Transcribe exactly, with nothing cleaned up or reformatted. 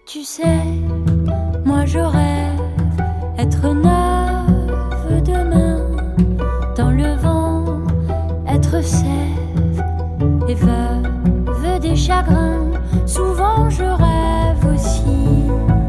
Tu sais, moi je rêve être neuve demain, dans le vent, être sève et veuve des chagrins. Souvent je rêve aussi